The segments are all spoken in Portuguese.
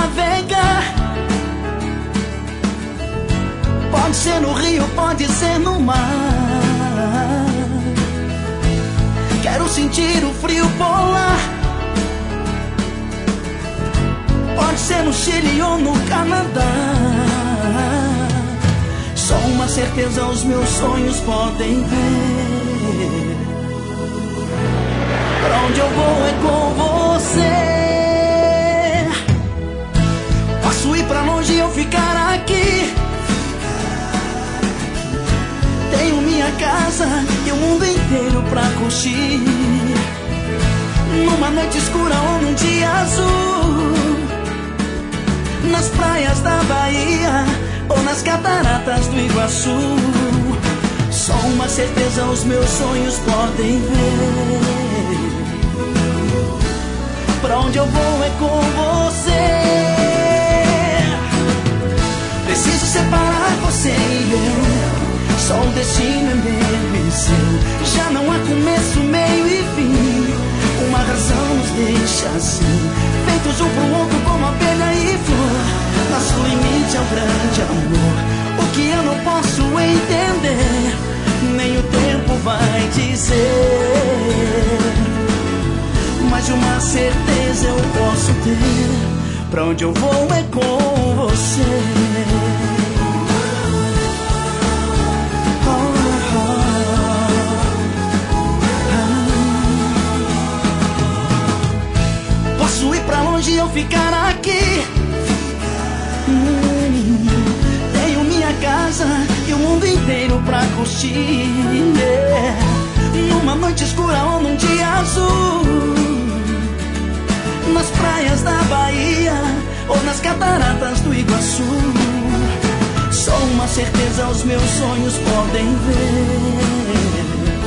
navegar. Pode ser no rio, pode ser no mar. Quero sentir o frio polar. Pode ser no Chile ou no Canadá. Só uma certeza os meus sonhos podem ver. Pra onde eu vou é com você. Posso ir pra longe e eu ficar aqui. Tenho minha casa e o mundo inteiro pra curtir. Numa noite escura ou num dia azul, nas praias da Bahia ou nas cataratas do Iguaçu. Só uma certeza os meus sonhos podem ver. Pra onde eu vou é com você. Preciso separar você e eu. Só o destino é meu e seu. Já não há começo, meio e fim. Uma razão nos deixa assim, feitos um pro outro como abelha e flor. Nosso limite é o grande amor. O que eu não posso entender, nem o tempo vai dizer. Mas uma certeza eu posso ter. Pra onde eu vou é com você. Posso ir pra longe e eu ficar aqui. Tenho minha casa e o mundo inteiro pra curtir. Numa noite escura ou num dia azul, nas praias da Bahia ou nas cataratas do Iguaçu. Só uma certeza os meus sonhos podem ver.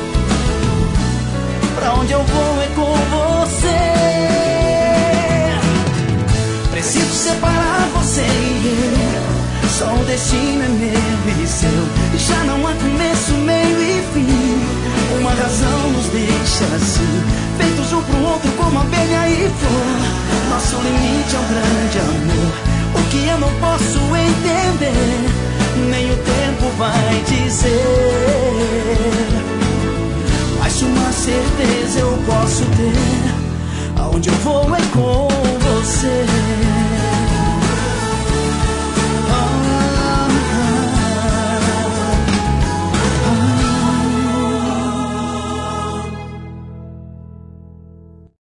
Pra onde eu vou é com você. Preciso separar você e eu. Só o destino é meu e seu. Já não há começo, meio e fim. Uma razão nos deixa assim, feitos um pro outro como abelha e flor. Nosso limite é um grande amor. O que eu não posso entender, nem o tempo vai dizer. Mas uma certeza eu posso ter. Aonde eu vou é com você.